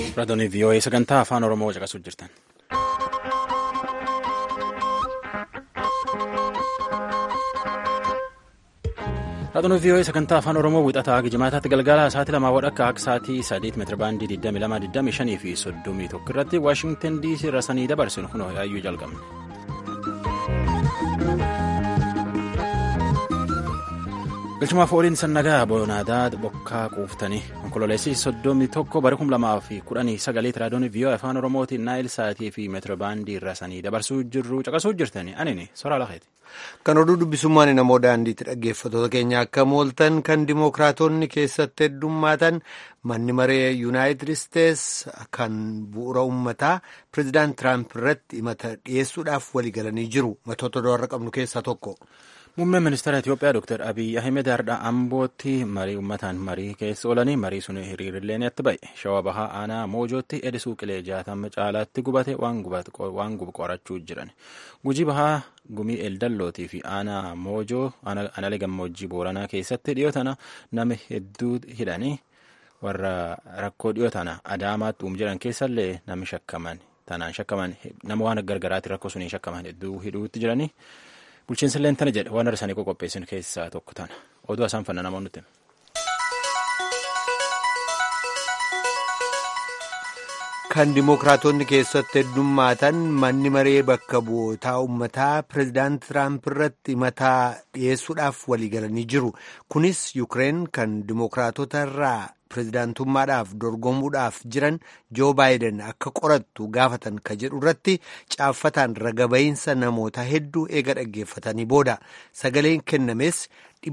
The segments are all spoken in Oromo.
Raadiyoo VOA sagantaa afaan Oromoo caqasuuf jirtan. Raadiyoo VOA sagantaa afaan Oromoo wixataa Jimaataatti galgala sa'aatii 2 akka sa'aatii 3 meetira baandii 22, 25 fi 31 irratti Waashingtan DC irraa sanii dabarsinu kunoo yaayyuu jalqabne. Galchumaaf ooliin sannagaa boonaadaa bokkaa quuftanii onkololeessii 31 bara 2019 raadiyoo VOA afaan Oromootiin naayil sa'aatii fi meetira baandii irraa sanii dabarsuu jirru caqasuu jirtanii anini soraa lakeeti. Kan oduu dubbisummaan namoo daandiitti dhaggeeffattoota keenya akka mooltan kan dimookiraatonni keessatti heddummaatan manni maree yuunaayitid isteets kan bu'uura uummataa pireezidaant Tiraamp irratti himata dhiyeessuudhaaf waliigalanii jiru. Matoota doorra qabnu keessaa tokko. Muummeen ministeera Itoophiyaa Dr. Abiy Ahmed har'a Ambootti marii uummataan marii keessa oolanii marii sun hiriirillee itti ba'e. Shawaa Bahaa Aanaa Moojootti edisuu qilee 60 caalaatti gubate waan gubu qorachuu jiran. Gujii Bahaa Gumii Eldallootii fi Aanaa Moojoo Analee Gammoojjii Booranaa keessatti dhiyootana nama hedduu hidhanii warra rakkoo dhiyootana Adaamaatti jiran keessallee namni shakkaman nama waan gargaraatti rakkoo suniin shakkaman hedduu hidhuutti jiranii. Bulchiinsa illee tana jedhe waan isaanii qopheessan keessaa tokko tana. Oduu isaan fanna namoonni nuti. Kan dimookiraatonni keessatti heddummaatan manni maree bakka bu'ootaa uummataa pireezidaant Tiraamp irratti himataa dhiyeessuudhaaf waliigalanii jiru. Kunis Yuukireen kan dimookiraatota irraa pireezidaantummaadhaaf dorgomuudhaaf jiran Joo Baayiden akka qorattu gaafatan ka jedhu irratti caaffataan ragaba'iinsa namoota hedduu eega dhaggeeffatanii booda sagaleen kennames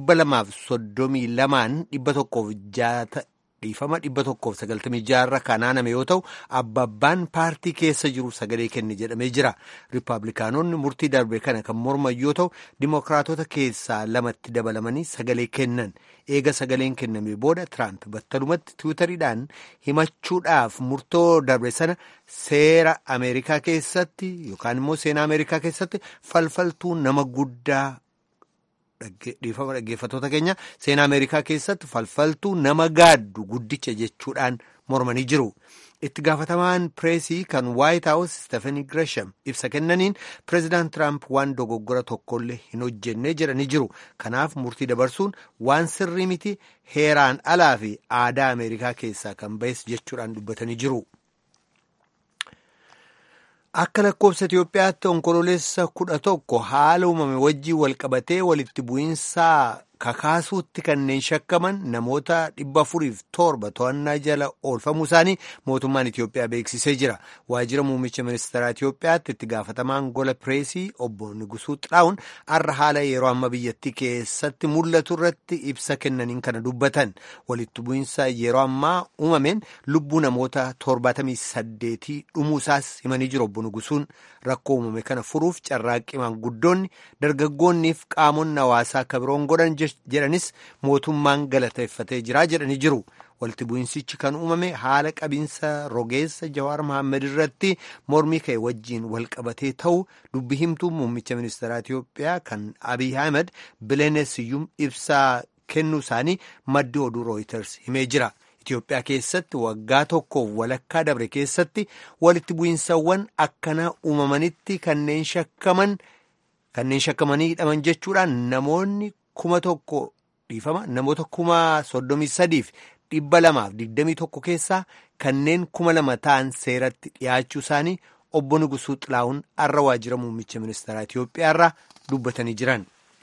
232 196 irra kanaaname yoo ta'u abbabbaan paartii keessa jiru sagalee kenne jedhamee jira. Riippaabilikaanonni murtii darbe kana kan morman yoo ta'u dimookiraatota keessaa lamatti dabalamanii sagalee kennan. Eega sagaleen kenname booda Tiraamp battalumatti tiwutariidhaan himachuudhaaf murtoo darbe sana seera Ameerikaa keessatti yookaan immoo seenaa Ameerikaa keessatti falfaltuu nama guddaa dhaggeeffattoota keenya seenaa Ameerikaa keessatti falfaltuu nama gaaddu guddicha jechuudhaan mormanii jiru. Itti gaafatamaan pireesii kan White House Stephanie Gresham ibsa kennaniin pireezidaant Tiraamp waan dogoggora tokkollee hin hojjennee jedhanii jiru. Kanaaf murtii dabarsuun waan sirrii miti heeraan alaa fi aadaa Ameerikaa keessaa kan ba'es jechuudhaan dubbatanii jiru. Akka lakkoofsa Itoophiyaatti onkololeessa 11 haala uumame wajjii walqabatee walitti bu'iinsaa kakaasuutti kanneen shakkaman namoota 407 to'annaa jala oolfamuu isaanii mootummaan Itoophiyaa beeksisee jira. Waajjira muummicha ministeeraa Itoophiyaatti itti gaafatamaan gola pireesii obbo Nigusuu Xiraa'uun har'a haala yeroo amma biyyattii keessatti mul'atu irratti ibsa kennaniin kana dubbatan. Walitti bu'iinsa yeroo ammaa uumameen lubbuu namoota 78 dhumuusaas himanii jiru obbo Nigusuun. Rakkoo uumame kana furuuf carraaqqii maanguddoonni dargaggoonniif qaamonni hawaasaa akka biroon godhan jedhanis mootummaan galateeffatee jira jedhanii jiru. Walitti bu'insichi kan uumame haala qabiinsa rogeessa Jawaar Mohaammed irratti mormii ka'e wajjiin walqabatee ta'u dubbi himtuu muummicha ministeeraa Itoophiyaa kan Abiy Ahmed Bileenesiyyuum ibsaa kennuu isaanii maddi oduu Reuters himee jira. Itoophiyaa keessatti waggaa tokkoof walakkaa dabre keessatti walitti bu'insawwan akkanaa uumamanitti kanneen shakkamanii hidhaman jechuudhaan namoonni 1,000 namoota 33,221 keessaa kanneen 2,000 ta'an seeratti dhiyaachuu isaanii obbo Nigusuu Xilaa'uun har'a waajjira muummicha ministeeraa Itoophiyaa irraa dubbatanii jiran.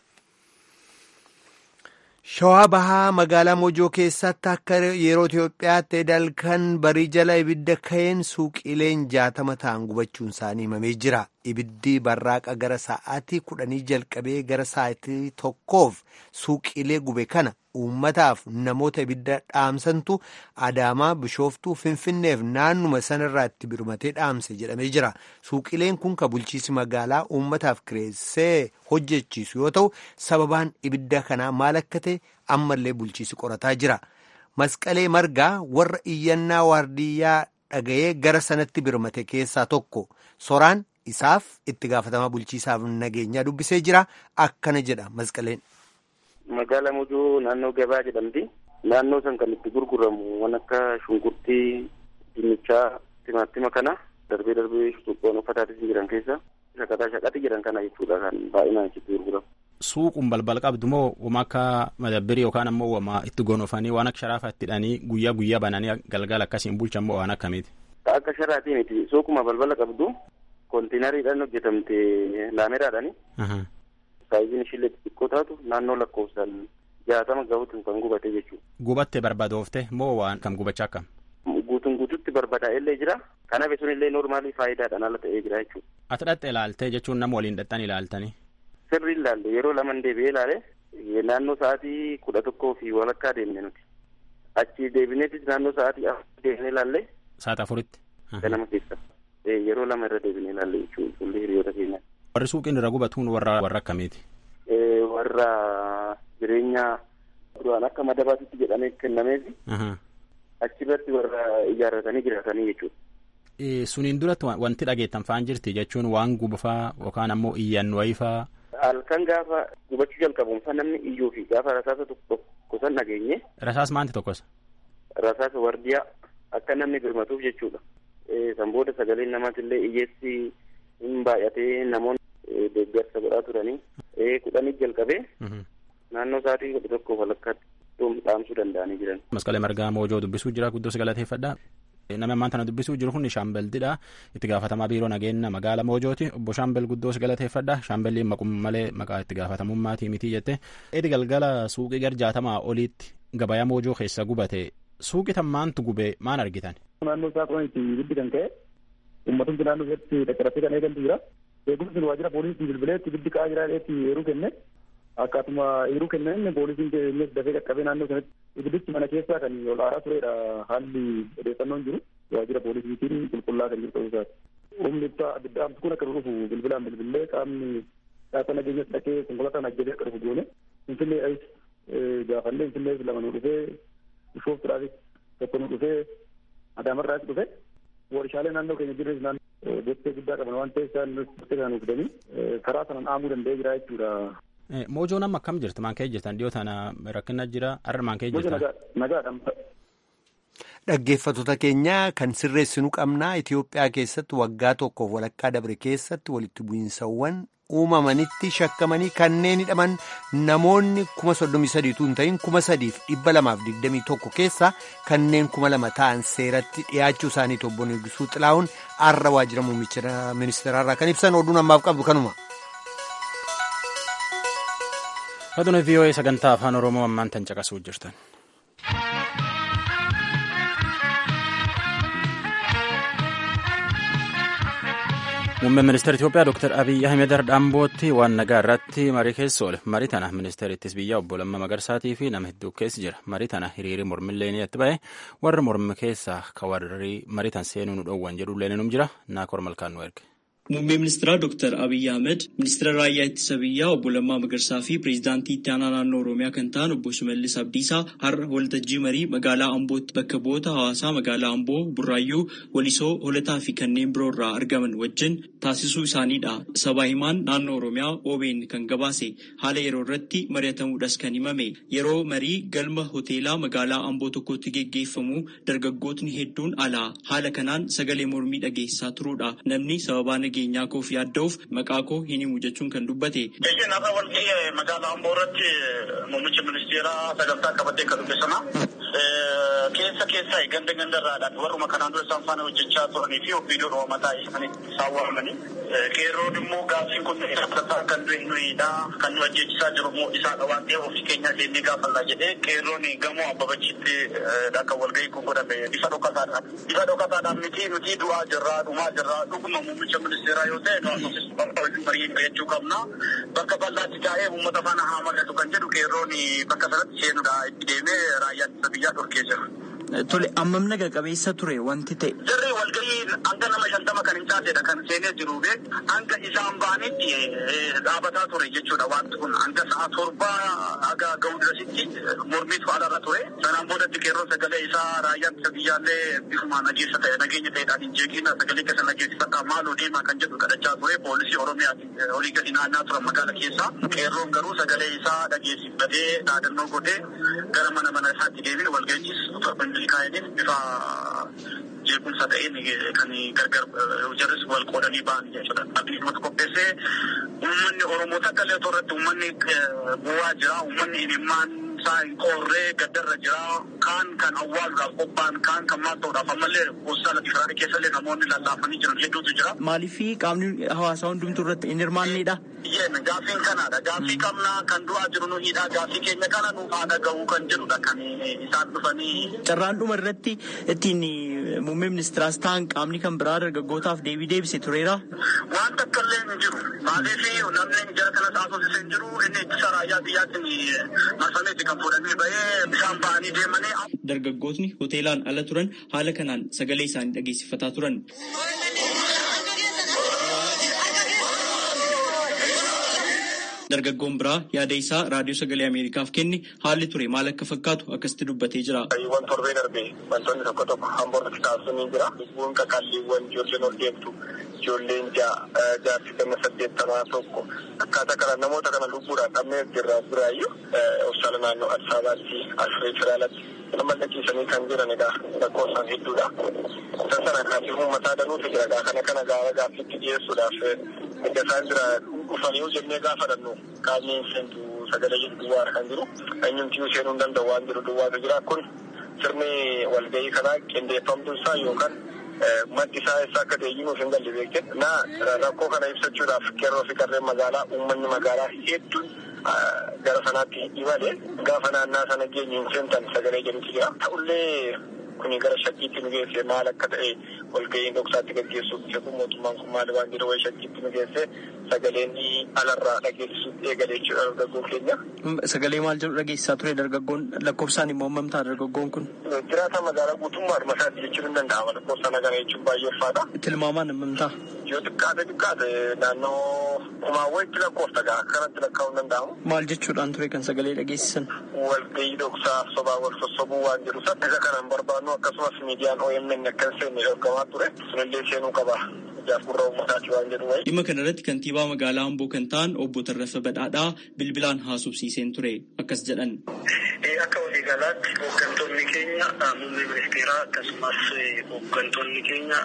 Shawaa Bahaa magaalaa Moojoo keessatti akka yeroo Itoophiyaatti dalkan barii jala ibidda ka'een suuqiileen 60 ta'an gubachuun isaanii himamee jira. Ibiddi barraaqa gara sa'aatii 10 jalqabee gara sa'aatii 1 suuqiilee gube kana uummataaf namoota ibidda dhaamsantu Adaamaa, Bishooftuu, Finfinneef naannuma sanarraa itti birmatee dhaamse jedhamee jira. Suuqiileen kun kan bulchiisi magaalaa uummataaf kireessee hojjechiisu yoo ta'u sababaan ibidda kanaa maal akka ta'e ammallee bulchiisi qorataa jira. Masqalee Margaa warra iyyannaa waardiyyaa dhaga'ee gara sanatti birmate keessaa tokko. Soraan isaaf itti gaafatamaa bulchiisaaf nageenyaa dubbisee jira. Akkana jedha Masqaleen. Magaalaa Moojoo naannoo gabaa jedhamti. Naannoo san kan itti gurguramu waan akka shunkurtii, dinnichaa, timaatima kana darbee suuqoon uffataatis jiran keessa shaqaxaa jiran kana jechuudha kan baay'inaan itti gurguramu. Suuqum balbal qabdu moo wama akka madabbirii yookaan ammoo wama itti gonofanii waan akka sharaafa itti hidhanii guyyaa bananii galgala akkasiin bulchan moo waan akkamiiti? Akka sharaatii miti suuquma balbala qabdu kontiinariidhaan hojjetamte laameraadhaani. Saayiziin ishillee xixiqqoo taatu naannoo lakkoofsaan 60 gahuutu kan gubate jechuudha. Gubatte barbadoofte moo waan kam gubachaa akkam? Guututti barbadaa'e illee jira. Kana beekun illee noormaalii faayidaadhaan ala ta'ee jira jechuudha. Ati dhatte ilaaltee jechuun nama waliin dhaqxan ilaaltanii? Sirrii ilaalle yeroo lama deebi'ee ilaale naannoo sa'aatii 11 fi walakkaa deemne nuti. Achi deebineetis naannoo sa'aatii 4 deemnee ilaalle. Sa'aatii 4tti? Ganama keessa. Yeroo lama irra deebinee ilaalle jechuudha fuullee hiriyoota keenya. Warri suuqiin irra gubatuun warra akkamiiti? Warra jireenya duraan akka madabaatitti jedhamee kennameefi. Achirratti warra ijaarratanii jiraatanii jechuudha. Suniin duratti wanti dhageettan fa'aan jirti jechuun waan gubafaa yookaan ammoo iyyan wayifaa. Halkan gaafa gubachuu jalqabuunfa namni iyyuu fi gaafa rasaasa tokko san dhageenye. Rasaas maanti tokkos? Rasaasa wardiyaa akka namni birmatuuf jechuudha. San booda sagaleen namaatillee iyyeessi hin baay'atee namoonni deeggarsa godhaa turanii. 10 jalqabee. Naannoo sa'aatii 11 walakkaatti dhaamsuu danda'anii jiran. Masqalee Margaa Moojoo dubbisuu jira guddoo galateeffadha. Nama ammaan tana dubbisuu jiru kun Shaambeltidha. Itti gaafatamaa biiroo nageenya magaala Moojooti. Obbo Shaambel guddoo galateeffadha. Shaambelliin maquma malee maqaa itti gaafatamummaatii miti jette. Edi galgala suuqii gar 60 oliitti gabayaa Moojoo keessa gubate. Suuqii tan maantu gube maan argitan? Naannoo isaa qoonitti ibiddi kan ka'e uummatumti naannoo keessatti dhaqqaratee kan eegantu jira. Eegumsi waajjira poolisii bilbileetti ibiddi ka'aa jiraadheetti yeroo kenne. Akkaatuma yeroo kenneen poolisiin keenyas dafee qaqqabee naannoo sanatti ibiddichi mana keessaa kan ol aaraa turedha. Haalli odeeffannoon jiru waajjira poolisiitiin qulqullaa kan jiru ta'uu isaati. Humni abidda kun akka dhufu bilbilaan bilbillee qaamni dhaabbii nageenyas dhaqee konkolaataan ajjabee akka dhufu goone Finfinnee gaafannee Finfinnee lama nu dhufee Bishooftuudhaafis tokko nu dhufee Adaamarraas dhufee warshaalee naannoo keenya jirres naannoo gottee guddaa qaban waan ta'eef isaan gottee kana fidanii karaa sanaan dhaamuu danda'ee jira jechuudha. Moojoon amma akkam jirti? Maan ka'ee jirtan dhiyoo tana rakkina jira har'a maan ka'ee jirtan? Nagaadhaan. Dhaggeeffattoota keenya kan sirreessinu qabnaa Itoophiyaa keessatti waggaa tokkoof walakkaa dabre keessatti walitti bu'iinsawwan uumamanitti shakkamanii kanneen hidhaman namoonni 33 hin ta'in 3,221 keessa kanneen 2,000 ta'an seeratti dhiyaachuu isaanii obbo Neegisuu Xilaa'uun har'a waajjira muummicha ministeeraarraa kan ibsan oduun ammaaf qabdu kanuma. Aduun VOA sagantaa afaan Oromoo ammaan tan caqasuu jirtan. Muummeen ministeera Itoophiyaa Dr. Abiy Ahmed Ambootti waan nagaa irratti marii keessa oole. Marii tana ministeerittis biyya obbo Lammaa Magarsaatii fi nama hedduu keessa jira. Marii tana hiriirii mormillee ni itti ba'e. Warra mormi keessaa ka warri marii tan seenuu nu dhoowwan jedhullee ni jira. Naakoor Malkaan nu erge. Muummee ministeeraa Dr. Abiy Ahmed, ministeera raayyaa ittisa biyyaa obbo Lammaa Magarsaa fi pireezidaantii itti aanaa naannoo Oromiyaa kan ta'an obbo Shimallis Abdiisaa har'a waltajjii marii magaalaa Ambootti bakka bu'oota hawaasaa magaalaa Amboo, Burraayyuu, Walisoo, Holataa fi kanneen biroo irraa argaman wajjin taasisuu isaaniidha. Sabaa himaan naannoo Oromiyaa OBN kan gabaase haala yeroo irratti mari'atamuudhas kan himame. Yeroo marii galma hoteelaa magaalaa Amboo tokkotti geggeeffamu dargaggootni hedduun alaa haala kanaan sagalee mormii dhageessaa turuudha. Namni sababaa nageenyaa koof yaadda'uuf maqaa koo hin himu jechuun kan dubbate. Nafa walgahii magaalaa Amboo irratti muummicha ministeeraa sagantaa qabatee kan dubbisana. Keessa ganda irraadhaan warruma kanaan dura isaan faana hojjechaa turanii fi ofiidoo mataa isaanii isaan waamanii. Qeerroon immoo gaaffiin kun kan nuyiidha. Kan nu ajjeechisaa jiru immoo isaadha waan ta'eef ofii keenyaa deemnee gaafannaa jedhee qeerroon gamoo Abbabachiitti akka walgahii kun godhame bifa dhokataadhaan. Bifa dhokataadhaan miti nuti du'aa jirraa dhumaa jirraa dhuguma muummicha ministeeraa yoo ta'e marii jechuu qabna. Bakka bal'aatti taa'ee uummata faana haa mari'atu kan jedhu qeerroon bakka sanatti seenuudha itti deemee raayyaa ittisa biyyaa dhorkee jira. Tole ammam naga qabeessa ture wanti ta'e. Sirrii walgahiin hanga nama 50 kan hin taasedha kan seenee jiru hanga isaan baanitti dhaabataa ture jechuudha wanti kun hanga sa'a 7 haga ga'u dirasitti mormiitu alarra ture. Sanaan boodatti qeerroon sagalee isaa raayyaan ittisa biyyaallee bifuma nageessa ta'e nageenya ta'edhaan hin jeeqina sagalee keessa nageessifadhaa maaloo deemaa kan jedhu kadhachaa ture poolisii Oromiyaati olii gadi naannaa turan magaala keessa. Qeerroon garuu sagalee isaa dhageessifatee dhaadannoo godhee gara mana isaatti deebiin walgahichis kaa'aniif bifa jeequmsa ta'een kan gargar jarris wal qoodanii ba'an jechuudha. Abdiin qopheessee uummanni Oromoo takka illee irratti uummanni bu'aa jira. Uummanni himimmaan isaa hin qoorree gaddarra jira. Kan awwaaluudhaaf qophaa'an kan maal ta'uudhaaf ammallee gosa latifiraanii keessallee namoonni lallaafanii jiran hedduutu jira. Maaliif qaamni hawaasaa hundumtuu irratti hin hirmaannedha? Gaaffiin kanaadha. Gaaffii qabnaa kan du'aa jiru nu hidhaa gaaffii keenya kana nu haadha gahuu kan jedhudha kan isaan dhufanii. Carraan dhuma irratti ittiin muummee ministiraas ta'an qaamni kan biraa dargaggootaaf deebii deebisee tureera. Waan takka illee hin jiru. Maaliif namni jara kanas haasofsiisee hin jiru. Inni ittisa raayyaa biyyaatiin marfameetti kan fuudhamee bahee bishaan ba'anii deemanii. Dargaggootni hoteelaan ala turan haala kanaan sagalee isaanii dhageessifataa turan. Dargaggoon biraa yaada isaa raadiyoo sagalee Ameerikaaf kenne haalli ture maal akka fakkaatu akkasitti dubbatee jira. Waan torbee darbee wantoonni tokko hamboorratti taasisanii jira. Lubbuun qaqalliiwwan ijoolleen ol deemtu ijoolleen jaarsi ganna 80 tokko akkaataa kana namoota kana lubbuudhaan dhabnee jirra biraayyuu hospitaala naannoo Addis Ababaatti Alfred Federaalatti nama dhaqiisanii kan jiran egaa lakkoofsaan hedduudha. Isa sana kaasii uummataa danuutu jira kana gaaffiitti dhiyeessuudhaaf erga isaan jira dhufanii jennee gaafa dhannu qaamni seentu sagalee jedhu duwwaa kan jiru eenyumti seenuu hin danda'u waan jiru duwwaatu jira. Kun sirni walgahii kanaa qindeeffamtuu isaa yookaan maddi isaa eessa akka ta'e nuuf hin galle beekne rakkoo kana ibsachuudhaaf qeerroo fi qarreen magaalaa uummanni magaalaa hedduun gara sanaatti imalee gaafa naannaa sana geenyu hin seentan sagalee jedhutu jira. Ta'ullee kuni gara shakkiitti nu geesse maal akka ta'e walgahiin dhoksaatti gaggeessuuf jedhu mootummaan kun maal waan jedhu wayii shakkiitti nu geesse sagaleen alarraa dhageessisuuf eegalee jechuudha dargaggoon keenya. Sagalee maal jedhu dhageessisaa ture dargaggoon lakkoofsaan immoo hammamtaa dargaggoon kun? Jiraata magaalaa guutummaadhuma isaatti jechuun hin danda'ama lakkoofsaan hagana jechuun baay'ee ulfaata. Tilmaamaan hammamtaa? Yoo xiqqaate naannoo kumaawwanitti lakkoofta gaa akkanatti lakkaa'uu hin danda'amu. Maal jechuudhaan ture kan sagalee dhageessisan? Walgahii dhoksaa sobaa wal sossobuu waan jedhu isa kanan barbaannu akkasumas miidiyaan OMN akka hin seenne dhorkamaa ture sunillee seenuu qaba. Dhimma kanarratti kantiibaa magaalaa Amboo kan ta'an obbo Tarrafa Badhaadhaa bilbilaan haasofsiiseen ture akkas jedhan. Akka waliigalaatti hooggantoonni keenya muummee ministeeraa akkasumas hooggantoonni keenya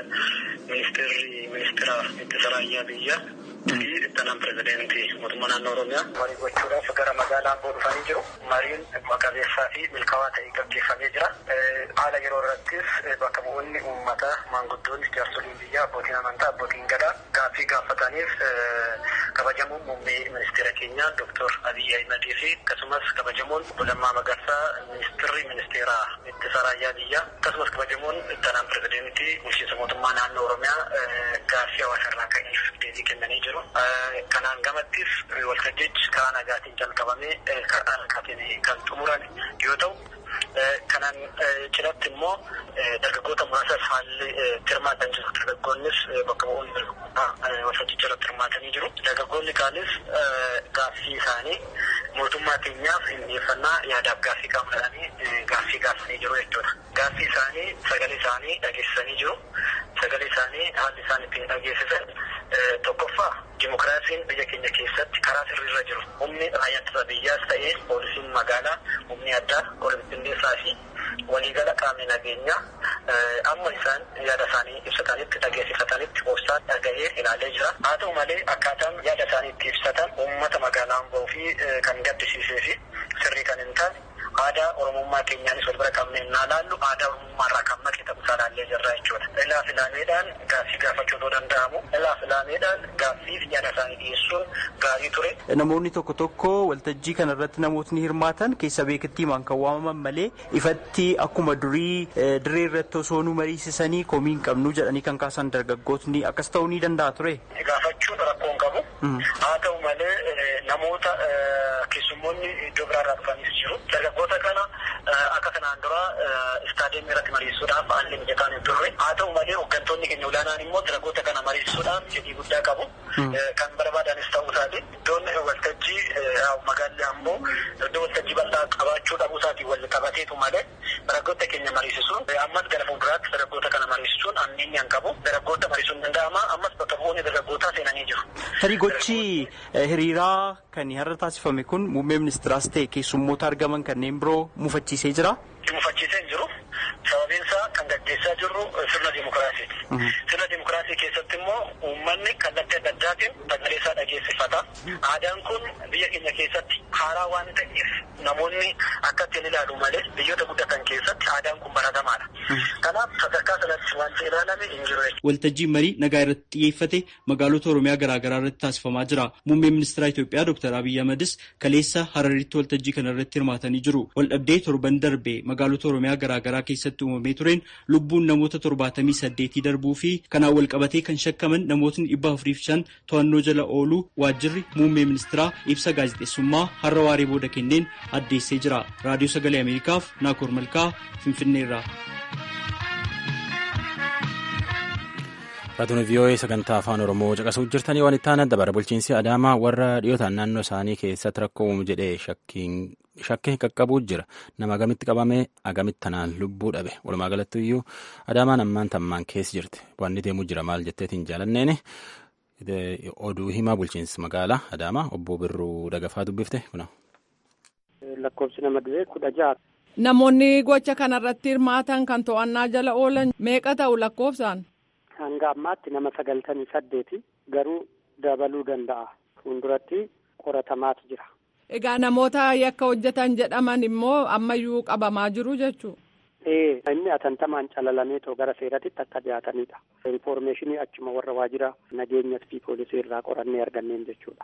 ministeera ittisa raayyaa biyyaa fi ittaanaan pirezidaantii mootummaa naannoo Oromiyaa marii gochuudhaaf gara magaalaa Amboo dhufanii jiru. Mariin maqabeessaa fi milkaa'aa ta'e gaggeeffamee jira. Haala yeroo irrattis bakka bu'oonni uummataa maanguddoonni jaarsoliin biyyaa abbootiin amantaa abbootiin gadaa gaaffii gaafataniif kabajamuun muummee ministeera keenyaa Dr. Abiy Ahimad fi akkasumas kabajamuun obbo Lammaa Magarsaa ministeerri ministeera ittisa raayyaa biyyaa akkasumas kabajamuun ittaanaan pirezidaantii bulchiinsa mootummaa naannoo Oromiyaa gaaffii hawaasa irraa ka'eef deebii kennanii jiru. Kanaan gamattis waltajjichi karaa nagaatiin jalqabamee karaa nagaatiin kan xumuran yoo ta'u kanaan cidhatti immoo dargaggoota muraasas haalli hirmaatan jiru. Dargaggoonnis bakka bu'oonni dargaggootaa waltajjicha irratti hirmaatanii jiru. Dargaggoonni kaanis gaaffii isaanii mootummaa keenyaaf xiyyeeffannaa yaadaaf gaaffii qabatanii gaaffii gaafanii jiru jechuudha. Gaaffii isaanii sagalee isaanii dhageessisanii jiru. Sagalee isaanii haalli isaan ittiin dhageessisan tokkoffaa dimokiraasiin biyya keenya keessatti karaa sirriirra jiru. Humni raayyaa ittisa biyyaas ta'ee poolisiin magaalaa, humni addaa, korompiindeessaa fi waliigala qaamni nageenyaa amma isaan yaada isaanii ibsatanitti dhageessifatanitti obsaan dhaga'ee ilaalee jira. Haa ta'u malee akkaataan yaada isaanii itti ibsatan uummata magaalaa Amboo fi kan gaddisiisee fi sirrii kan hin taane aadaa Oromummaa keenyaanis wal bira qabnee naa laallu aadaa Oromummaa irraa kan maqee ta'uusaa laallee jirra jechuudha. Ilaa filaameedhaan gaaffii gaafachuu otoo danda'amu. Ilaa filaameedhaan gaaffii fi yaada isaanii dhiyeessuun gaarii ture. Namoonni tokko waltajjii kanarratti namootni hirmaatan keessa beekattiimaan kan waamaman malee ifatti akkuma durii dirree irratti osoo nu mariisisanii komii hin qabnu jedhanii kan kaasan dargaggootni akkas ta'uu ni danda'a ture. Gaafachuun rakkoo hin qabu. Haa ta'u malee namoota keessummoonni iddoo biraarraa dhufanis jiru. Dargaggoota kana akka kanaan dura istaadiyeemii irratti mariisuudhaaf haalli mijataan hin turre. Haa ta'u malee hooggantoonni keenya olaanaan immoo dargaggoota kana mariisuudhaaf fedhii guddaa qabu. Kan barbaadanis ta'uu isaati. Iddoon waltajjii magaalli Amboo iddoo waltajjii bal'aa qabaachuu dhabuu isaatiin wal qabateetu malee dargaggoota keenya mariisisuun ammas gara fuulduraatti dargaggoota kana mariisisuun amneenya hin qabu. Dargaggoota mariisuun danda'ama. Ammas bakka bu'oonni dargaggootaa seenanii jiru. Tarii gochi hiriiraa kan har'a taasifame kun muummee ministeeraas ta'e keessummoota argaman kanneen biroo mufachiisee jira? Mufachiisee hin jiru. Sababiin isaa kan gaggeessaa jirru sirna dimokiraasiiti. Sirna dimokiraasii keessatti immoo uummanni kallattii adda addaatiin sagalee isaa dhageessifata. Aadaan kun biyya keenya keessatti haaraa waan ta'eef namoonni akka ittiin ilaalu malee biyyoota guddatan keessatti aadaan kun baratamaadha. Kanaaf sadarkaa sanatti wanti ilaalame hin jiru. Waltajjiin marii nagaa irratti xiyyeeffate magaalota Oromiyaa garaagaraa irratti taasifamaa jira. Muummeen ministeera Itoophiyaa Dr. Abiy Ahmedis kaleessa Hararitti waltajjii kana irratti hirmaatanii jiru. Waldhabdee torban darbe magaalota Oromiyaa garaagaraa keessatti uumamee tureen lubbuun namoota 78 darbuu fi kanaan wal qabatee kan shakkaman namootni 405 to'annoo jala ooluu waajjirri muummee ministeeraa ibsa gaazexeessummaa har'a waaree booda kenneen addeessee jira. Raadiyoo Sagalee Ameerikaaf Naakoor Malkaa Finfinneerraa. Raadiyoo VOA sagantaa afaan Oromoo caqasuu jirtanii waan itti aanaa dabara bulchiinsi Adaamaa warra dhiyootaan naannoo isaanii keessatti rakkoo uumu jedhee shakkii qaqqabuu jira. Nama agamitti qabame agamitti tanaan lubbuu dhabe. Walumaa galatti iyyuu Adaamaan ammaan keessa jirti. Wanni deemuu jira maal jetteetiin jaalanneeni oduu himaa bulchiinsi magaalaa Adaamaa obbo Birruu Dagafaa dubbifte kuna. Lakkoofsi nama du'e 16. Namoonni gocha kanarratti hirmaatan kan to'annaa jala oolan meeqa ta'u lakkoofsaan? Hanga ammaatti nama 98 garuu dabaluu danda'a. Fuulduratti qoratamaatu jira. Egaa namoota yakka hojjetan jedhaman immoo ammayyuu qabamaa jiru jechuudha. Inni atantamaan calalamee gara seeratitti akka dhiyaatanidha. Infoormeeshinii achuma warra waajjira nageenyaa fi poolisii irraa qorannee arganneen jechuudha.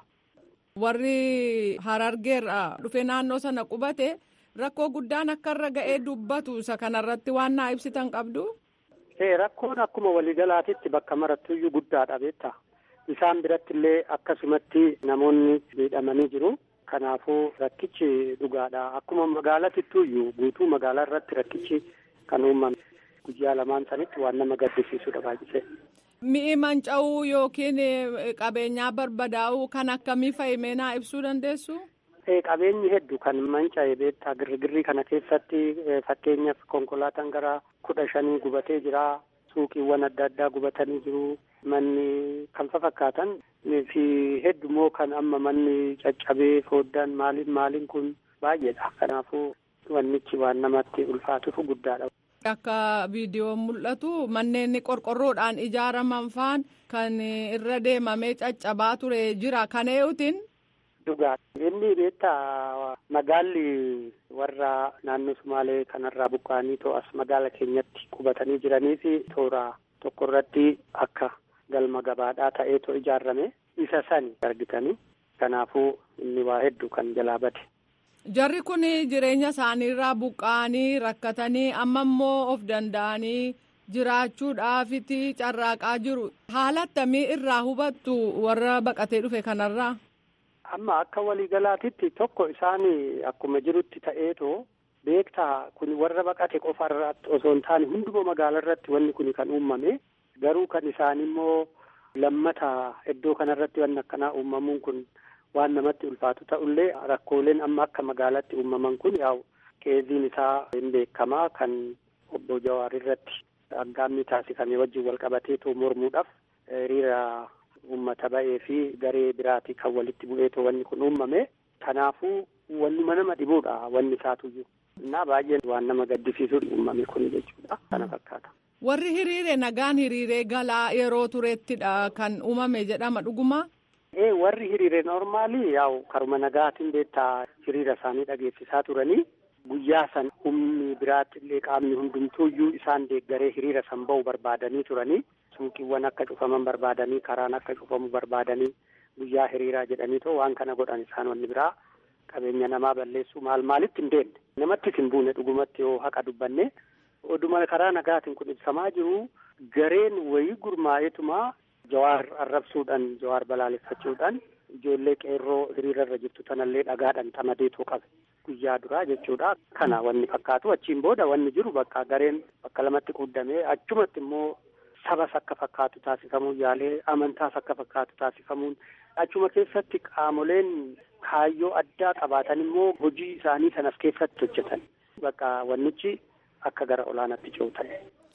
Warri Harargeerraa dhufee naannoo sana qubate rakkoo guddaan akka irra ga'ee dubbatu isa kanarratti waan naa ibsitan qabdu. Rakkoon akkuma waliigalaatitti bakka marattuyyuu guddaadha beektaa. Isaan biratti illee akkasumatti namoonni miidhamanii jiru. Kanaafuu rakkichi dhugaadha. Akkuma magaalatittuyyuu guutuu magaalaa irratti rakkichi kan uumame guyyaa lamaan sanitti waan nama gaddisiisudha baay'isee. Mi'i manca'uu yookiin qabeenyaa barbadaa'uu kan akkamii fa'imee naa ibsuu dandeessu? Qabeenyi hedduu kan manca'e beektaa girgirrii kana keessatti fakkeenyaaf konkolaataan gara 15 gubatee jira. Suuqiiwwan adda addaa gubatanii jiru. Manni kan fakkaatan fi heddumoo kan amma manni caccabee foddaan maaliin kun baay'eedha. Kanaafuu wannichi waan namatti ulfaatuuf guddaadha. Akka viidiyoon mul'atu manneen qorqorroodhaan ijaaraman faan kan irra deemamee caccabaa ture jira. Kan eeyuutiin? Dhugaa. Inni beektaa magaalli warra naannoo Sumaalee kanarraa buqqa'anii to'as magaala keenyatti qubatanii jiranii fi toora tokko irratti akka galma gabaadhaa ta'eetu ijaarame isa sani argitanii. Kanaafuu inni waa hedduu kan jalaa bade. Jarri kun jireenya isaaniirraa buqqa'anii rakkatanii amma immoo of danda'anii jiraachuudhaafiti carraaqaa jiru. Haala akkamii irraa hubattu warra baqatee dhufe kanarraa? Amma akka waliigalaatitti tokko isaanii akkuma jirutti ta'eetoo beektaa kun warra baqate qofa irratti osoo hin taane hunduma magaalaa irratti wanni kun kan uumame garuu kan isaanii immoo lammata iddoo kanarratti wanni akkanaa uumamuun kun waan namatti ulfaatu ta'ullee rakkooleen amma akka magaalaatti uumaman kun yaa'u keeziin isaa hin beekamaa kan obbo Jawaar irratti aggaamni taasifame wajjin wal qabateetoo mormuudhaaf hiriira uummata ba'ee fi garee biraatii kan walitti bu'eetoo wanni kun uumame. Kanaafuu wannuma nama dhibuudha wanni isaatuyyuu. Innaa baay'een waan nama gaddisiisuudha uumame kun jechuudha. Kana fakkaata. Warri hiriire nagaan hiriiree galaa yeroo turettidha kan uumame jedhama dhuguma. Warri hiriire normaalii yaa'u karuma nagaatiin beektaa hiriira isaanii dhageessisaa turanii guyyaa san humni biraatti illee qaamni hundumtuuyyuu isaan deeggaree hiriira san ba'u barbaadanii turanii. Suuqiiwwan akka cufaman barbaadanii karaan akka cufamu barbaadanii guyyaa hiriiraa jedhaniitoo waan kana godhan isaan wanni biraa qabeenya namaa balleessuu maalitti hin deemne namattis hin buune dhugumatti yoo haqa dubbanne oduma karaa nagaatiin kun ibsamaa jiru gareen wayii gurmaa'eetuma Jawaar arrabsuudhaan Jawaar balaaleffachuudhaan ijoollee qeerroo hiriirarra jirtu tanallee dhagaadhaan xamadeetoo qabe guyyaa duraa jechuudha. Kana wanni fakkaatu achiin booda wanni jiru bakka gareen bakka lamatti quuddamee achumatti immoo sabas akka fakkaatu taasifamuun yaalee amantaas akka fakkaatu taasifamuun achuma keessatti qaamoleen kaayyoo addaa qabaatan immoo hojii isaanii sanas keessatti hojjetan bakka wannichi akka gara olaanaatti ce'utan.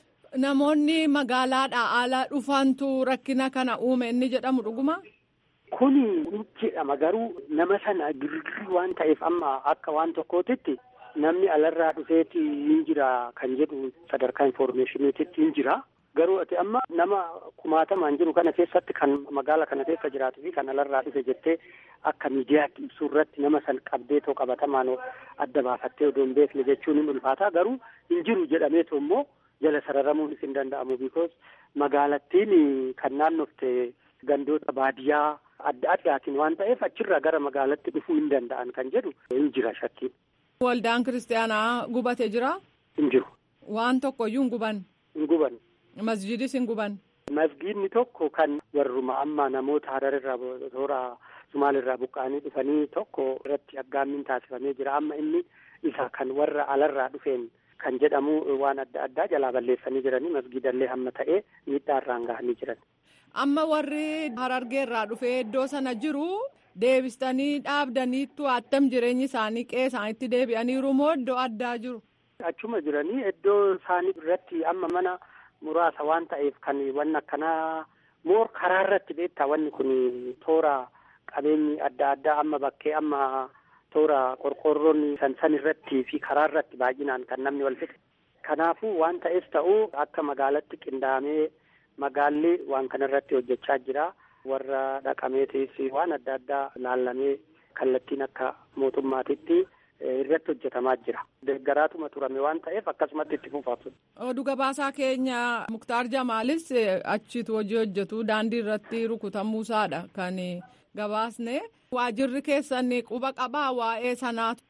Namoonni magaalaadhaa ala dhufantu rakkina kana uume inni jedhamu dhuguma? Kuni jedhama garuu nama sana girgirri waan ta'eef amma akka waan tokkootitti namni alarraa dhufeeti hin jira kan jedhu sadarkaa informeeshiniititti hin jira. Garuu ati amma nama 1000 jiru kana keessatti kan magaala kana keessa jiraatu fi kan alarraa dhufe jettee akka miidiyaatti ibsuu irratti nama san qabdee too qabatamaan adda baafattee odoo hin beekne jechuun hin ulfaata. Garuu hin jiru jedhameetu immoo jala sararamuun hin danda'amu because magaalattiin kan naannofte gandoota baadiyyaa adda addaatiin waan ta'eef achirraa gara magaalatti dhufuu hin danda'an kan jedhu hin jira shakkiin. Waldaan kiristaanaa gubate jira? Hin jiru. Waan tokkoyyuu hin guban? Hin guban. Masjidis hin guban? Masjidni tokko kan warruma amma namoota Hararrirraa toora Sumaalirraa buqqa'anii dhufanii tokko irratti aggaammiin taasifamee jira. Amma inni isa kan warra alarraa dhufeen kan jedhamu waan adda addaa jalaa balleessanii jiranii masjidallee hamma ta'ee miidhaarraan gahanii jiran. Amma warri Harargeerraa dhufee iddoo sana jiru deebistanii dhaabdaniittu attam jireenyi isaanii qe'ee isaaniitti deebi'aniiru moo iddoo addaa jiru? Achuma jiranii iddoo isaanii irratti amma mana muraasa waan ta'eef kan wanni akkanaa moor karaa irratti beektaa wanni kun toora qabeenyi adda addaa amma bakkee amma toora qorqorroon san irratti fi karaa irratti baay'inaan kan namni wal fixe. Kanaafuu waan ta'eef ta'uu akka magaalatti qindaa'amee magaalli waan kana irratti hojjechaa jira. Warra dhaqameetis waan adda addaa laallamee kallattiin akka mootummaatitti irratti hojjetamaa jira. Deeggaraatuma turame waan ta'eef akkasumatti itti fufaatu. Oduu gabaasaa keenya Muktaar Jamaalis achitti hojii hojjetu daandii irratti rukutamuusaadha kan gabaasne. Waajirri keessan quba qabaa waa'ee sanaatu.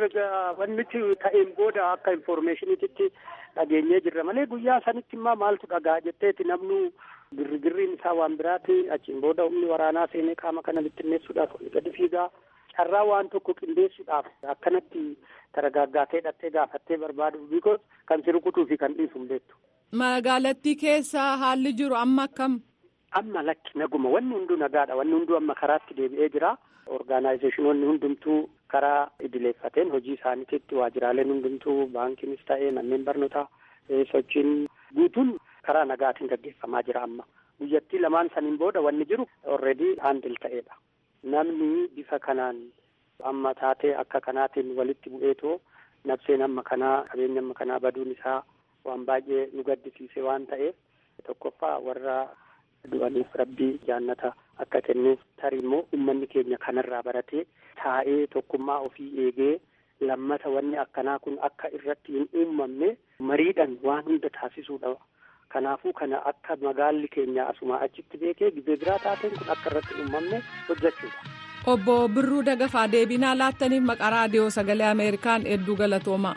Wanni ta'een booda akka informeeshiniitti dhageenyee jirra malee guyyaa sanitti immoo maaltu dhagaa jetteeti namnu girgirriin isaa waan biraati. Achiin booda humni waraanaa seenee qaama kana bittinneessuudhaaf gadi fiigaa. Carraa waan tokko qindeessuudhaaf akkanatti taragaaggaatee dhattee gaafattee barbaadu because kan si rukutuu fi kan dhiisu hin beektu. Magaalattii keessa haalli jiru amma akkam? Amma lakki naguma wanni hunduu nagaadha. Wanni hunduu amma karaatti deebi'ee jira. Orgaanaayizeshinoonni hundumtuu karaa idileeffateen hojii isaaniitti waajiraaleen hundumtuu baankiinis ta'ee manneen barnootaa sochiin guutuun karaa nagaatiin gaggeeffamaa jira amma. Guyyattii lamaan saniin booda wanni jiru already handil ta'eedha. Namni bifa kanaan amma taatee akka kanaatiin walitti bu'eetoo nabseen amma kanaa qabeenya amma kanaa baduun isaa waan baay'ee nu gaddisiise waan ta'eef tokkoffaa warra du'aniif rabbii jaannata akka kennuuf tarii immoo uummanni keenya kanarraa baratee taa'ee tokkummaa ofii eegee lammata wanni akkanaa kun akka irratti hin uumamne mariidhaan waan hunda taasisuudha. Kanaafuu kana akka magaalli keenya asuma achitti beekee gibee biraa taateen kun akka irratti uumamne hojjechuudha. Obbo Birruu Dagafaa deebinaa laattaniif maqaa raadiyoo sagalee Ameerikaan hedduu galatoomaa.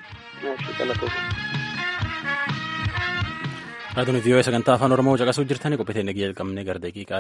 Raadiyoon vii'oo sagantaa afaan Oromoo caqasuu jirtanii qophii nagee jalqabnee gara daqiiqaa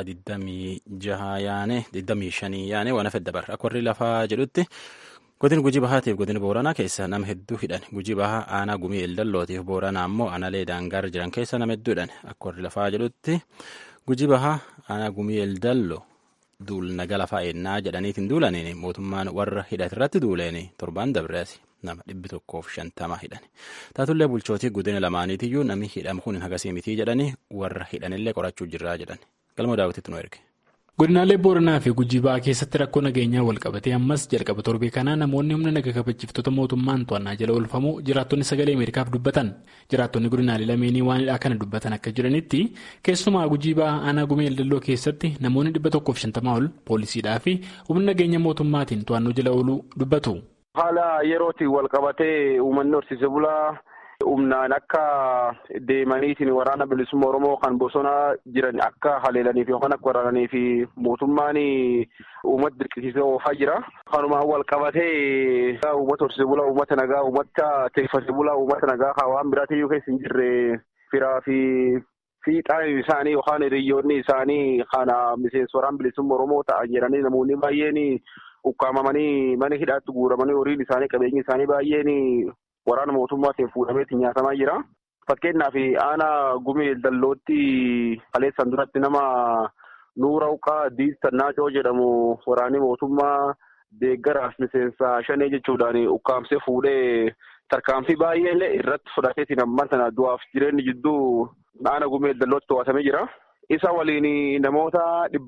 25 yaane waan hafe dabarra. Akka warri lafaa jedhutti godina Gujii Bahaatiif godina Booranaa keessa nama hedduu hidhan. Gujii Bahaa aanaa gumii Eldallootiif Booranaa ammoo aanaalee daangaarra jiran keessa nama hedduu hidhan. Akka warri lafaa jedhutti Gujii Bahaa aanaa gumii Eldalloo duul naga lafaa ennaa jedhaniitiin duulaniin mootummaan warra hidhatirratti duuleen torbaan dabreesi. Nama 150 hidhan. Taatullee bulchootii godina lamaaniitiyyuu namni hidhamu kun hagasii mitii jedhanii warra hidhanillee qorachuu jirraa jedhan. Galmoo daawwititti nu erge. Godinaalee Booranaa fi Gujii Ba'aa keessatti rakkoo nageenyaa wal qabatee ammas jalqaba torbee kanaa namoonni humna naga kabachiiftota mootummaan to'annaa jala oolfamuu jiraattonni sagalee Ameerikaaf dubbatan. Jiraattonni godinaalee lameenii waanidhaa kana dubbatan akka jiranitti keessumaa Gujii Ba'aa aanaa gumii Eldalloo keessatti namoonni 150 ol poolisiidhaa fi humna nageenya mootummaatiin to'annoo jala ooluu dubbatu. Haala yerootiin wal qabatee uummanni horsiise bulaa humnaan akka deemaniitiin waraana bilisummaa Oromoo kan bosona jiran akka haleelaniif yookaan akka waraananii fi mootummaan uummata dirqisiisee oofaa jira. Kanumaan wal qabatee uummata horsiise bulaa, uummata nagaa, uummata teeffate bulaa, uummata nagaa waan biraatiin keessa hin jirre firaa fi fiixaan isaanii yookaan hiriyoonni isaanii kana miseensa waraana bilisummaa Oromoo ta'an jedhanii namoonni baay'een ukkaamamanii mana hidhaatti guuramanii horiin isaanii qabeenyi isaanii baay'een waraana mootummaatiin fuudhameetti nyaatamaa jira. Fakkeenyaaf aanaa gumii Eldallootti kaleessan duratti nama Nuura Uqaa Diistannaacoo jedhamu waraanni mootummaa deeggaraaf miseensa shanee jechuudhaan ukkaamsee fuudhee tarkaanfii baay'ee irratti fudhateetiin amma sana du'aaf jireenyi jidduu aanaa gumii Eldallootti to'atamee jira. isa waliin namoota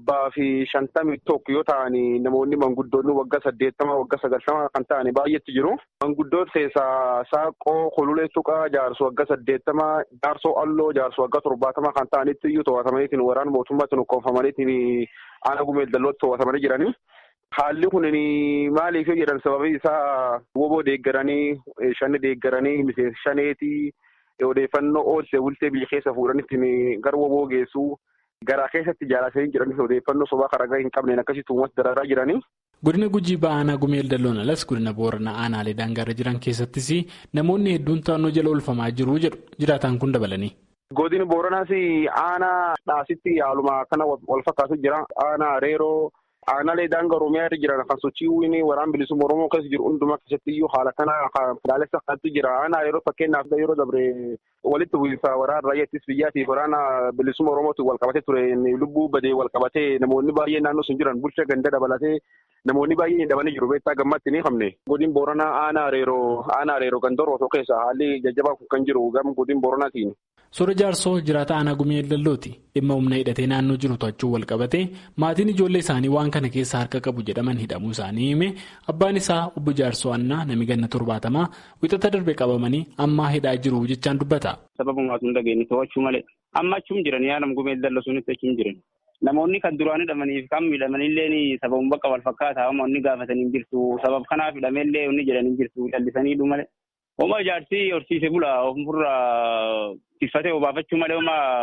151 yoo ta'an namoonni manguddoonni waggaa 80 waggaa 90 kan ta'an baay'eetti jiru. Manguddoota keessaa Saaqoo Kolulee Tuqaa jaarsu waggaa 80 jaarsoo Alloo jaarsu waggaa 70 kan ta'anitti iyyuu to'atamaniitiin waraana mootummaatiin ukkoonfamaniitiin aanaa Gumeel Dallootti to'atamanii jiranii. Haalli kun maaliif jedhan sababii isaa woboo deeggaranii shanni deeggaranii miseensa shaneetii odeeffannoo ooltee bultee biyya keessa fuudhanitti gara woboo geessuu garaa keessatti jaalatanii jiranii odeeffannoo sobaa karagaa hin qabneen akkasitti uummata dararaa jiranii. Godina Gujii Ba'aanaa Gumeel Dalloon alas godina Booranaa aanaalee daangaarra jiran keessattis namoonni hedduun to'annoo jala oolfamaa jiru jedhu jiraataan kun dabalanii. Godina Booranaas aanaa dhaasitti yaaluma kana wal fakkaatu jira. Aanaa Reeroo aanaalee daangaa Oromiyaa irra jiran kan sochiiwwan waraana bilisummaa Oromoo keessa jiru hundumaa keessatti iyyuu haala kana ilaalessa kanatti jira. Aanaa Reeroo fakkeenyaaf yeroo dabre walitti bu'iinsa waraana raayyaa ittisa biyyaatiif waraana bilisummaa Oromootiin wal qabatee ture lubbuu badee wal qabatee namoonni baay'een naannoo sun jiran bulchaa ganda dabalatee namoonni baay'een dhabanii jiru beektaa gammatti ni qabne. Godina Booranaa aanaa Reeroo Gandooroo keessa haalli jajjabaa kan jiru gam godina Booranaatiin. Soora Jaarsoo jiraata aanaa Gumeel Dallooti dhimma humna hidhatee naannoo jiru to'achuu wal qabatee maatiin ijoollee isaanii waan kana keessa harka qabu jedhaman hidhamuu isaanii hime abbaan isaa obbo Jaarsoo Annaa nami ganna 70 wixata darbe qabamanii ammaa hidhaa jiru jechaan dubbata. Sababumaa sun dhageenye to'achuu malee amma achuun jiran yaadam Gumeel Dalloo sunitti achuun jiran namoonni kan duraan hidhamaniif kan miidhamanillee sababuma bakka wal fakkaataa inni gaafatanii jirtu sabab kanaaf hidhameellee inni jedhanii jirtu callisanii malee. Oma jaarsi horsiise bulaa ofirra tiffatee obaafachuu malee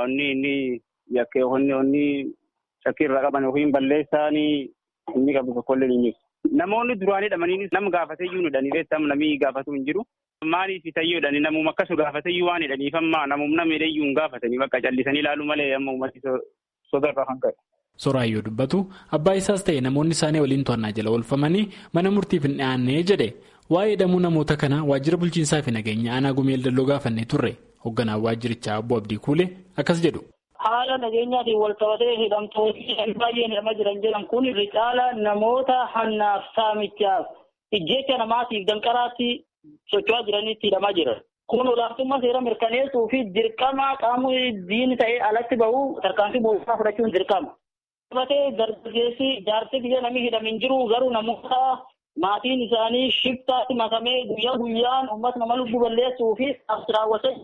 inni yakkee inni shakkiirra qaban yookiin balleessaanii inni qabu tokkollee ni jiru. Namoonni duraan hidhamanii nama gaafateeyyuu hidhanii beektamu namni gaafatu hin jiru. Maaliif tayyoo hidhanii namuma akkasu gaafateeyyuu waan hidhaniif amma namumna miidhayyuu hin gaafatanii bakka callisanii ilaaluu malee amma uummati sodarraa kan ka'e. Soraayyoo dubbatu abbaa isaas ta'e namoonni isaanii waliin to'annaa jala oolfamanii mana murtiif hin dhiyaannee jedhe. Waa'ee hidhamuu namoota kana waajjira bulchiinsaa fi nageenya aanaa Gumeel Dalloo gaafannee turre hoogganaa waajjirichaa obbo Abdii Kuulee akkas jedhu. Haala nageenyaatiin wal qabatee hidhamtoonni baay'een hidhamaa jiran kun irra caala namoota hannaaf saamichaaf ijjeecha namaatiif danqaraatti socho'aa jiranitti hidhamaa jiran. Kun olaantummaa seera mirkaneessuu fi dirqama qaamni diini ta'ee alatti bahu tarkaanfii mootummaa fudhachuun dirqama. Qabatee dargaggeessi jaarsi biyya namni hidhamin jiru garuu namoota maatiin isaanii shiftaatti makamee guyyaa guyyaan uummata nama lubbuu balleessuu fi raawwatan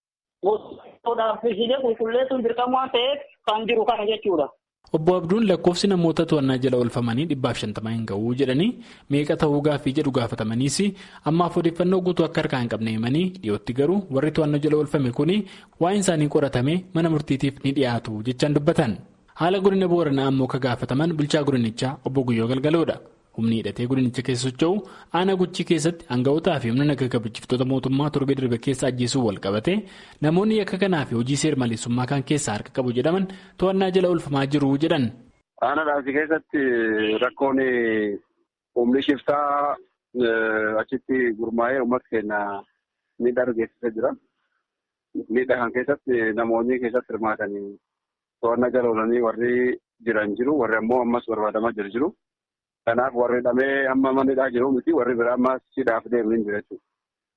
mootummaadhaaf qulqulleessuun dirqama waan ta'eef kan jiru kana jechuudha. Obbo Abduun lakkoofsi namoota to'annaa jala oolfamanii 150 hin ga'uu jedhanii meeqa ta'uu gaaffii jedhu gaafatamaniis ammaaf odeeffannoo guutuu akka harkaa hin qabne himanii dhiyootti garuu warri to'annoo jala oolfame kun waa'een isaanii qoratamee mana murtiitiif ni dhiyaatu jechaan dubbatan. Haala godina Booranaa ammoo ka gaafataman bulchaa godinichaa obbo Guyyoo Galgaloodha. Humni hidhatee godinicha keessa socho'u aanaa Guchii keessatti aanga'ootaa fi humna nagaa kabachiiftota mootummaa torbee darbe keessa ajjeesuu wal qabate namoonni yakka kanaa fi hojii seer maleessummaa kan keessaa harka qabu jedhaman to'annaa jala oolfamaa jiru jedhan. Aanaa Dhaasii keessatti rakkoon humni shiftaa achitti gurmaa'ee uummata keenya miidhaa geessisaa jira. Miidhaa kan keessatti namoonni keessatti hirmaatanii to'annaa jala oolanii warri jiran jiru warri ammoo ammas barbaadamaa jiru. Kanaaf warri hidhamee amma manidhaa jiru miti warri biraa ammas hidhaaf deemanii jira jechuudha.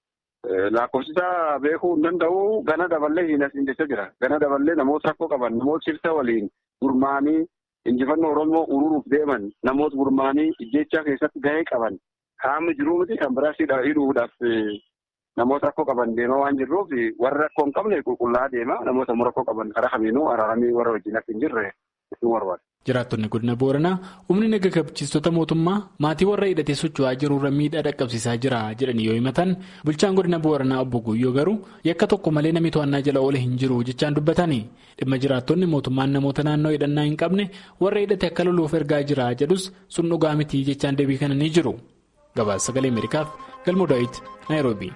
Lakkoofsisaa beekuu hin danda'u gana daballee hin asiin jecha jira. Gana daballee namoota rakkoo qaban namoota shifta waliin gurmaanii injifannoo Oromoo ururuuf deeman namoota gurmaanii ijjeechaa keessatti gahee qaban qaamni jiru miti kan biraas hidhuudhaaf namoota rakkoo qaban deemaa waan jirruuf warri rakkoo hin qabne qulqullaa'aa deema namoota rakkoo qaban karaa kamiinuu araaramii warra wajjin akka hin jirre nu barbaada. Jiraattonni godina Booranaa humni nagaa kabachiistota mootummaa maatii warra hidhatee socho'aa jirurra miidhaa dhaqqabsiisaa jira jedhanii yoo himatan bulchaan godina Booranaa obbo Guyyoo garuu yakka tokko malee namni to'annaa jala oole hin jiru jechaan dubbatanii dhimma jiraattonni mootummaan namoota naannoo hidhannaa hin qabne warra hidhate akka loluuf ergaa jira jedhus sun dhugaa miti jechaan deebii kennanii jiru. Gabaasa Sagalee Ameerikaaf Galmoo Daawit Naayiroobii.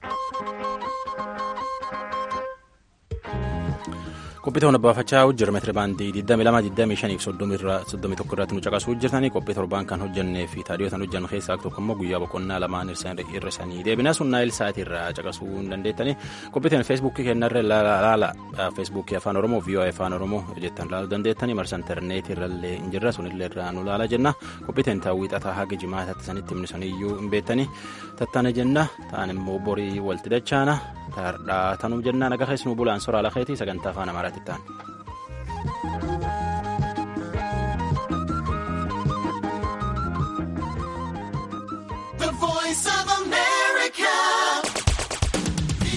Qophii ta'uun abbaafachaa hojjirra meetira baandii 22,25 irratti nu caqasuu hojjetanii qophii torbaan kan hojjennee fi taadiyootaan hojjennu keessaa tokko immoo guyyaa boqonnaa lamaan irra sanii deebina sun naayil sa'aatii irraa caqasuu hin dandeettanii qophii ta'uun feesbuukii kennarra laala feesbuukii afaan oromoo VOA afaan oromoo jettan laaluu dandeettanii marsa intarneetii irrallee hin jirra sunillee irraa nu laala jenna qophii ta'uun taawwii xataa haga jimaataatti sanitti himni saniyyuu hin beettanii tattaana jenna ta'an immoo borii walti dachaana taardhaa tanuu jennaan agarsiisnu bulaan soraa lakeetii sagantaa afaan amaaraatti ta'an.